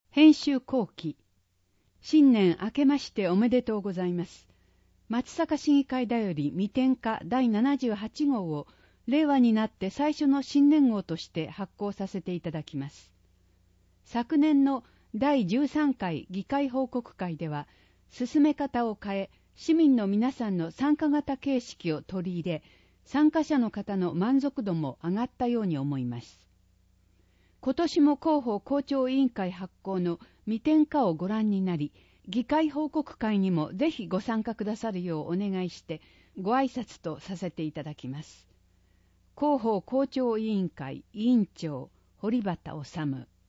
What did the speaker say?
編集後期。新年明けましておめでとうございます。松阪市議会だより未点化第78号を令和になって最初の新年号として発行させていただきます。昨年の第13回議会報告会では進め方を変え、市民の皆さんの参加型形式を取り入れ、参加者の方の満足度も上がったように思います。今年も広報校長委員会発行の未点化をご覧になり、議会報告会にもぜひご参加くださるようお願いしてご挨拶とさせていただきます。広報校長委員会委員長堀端治。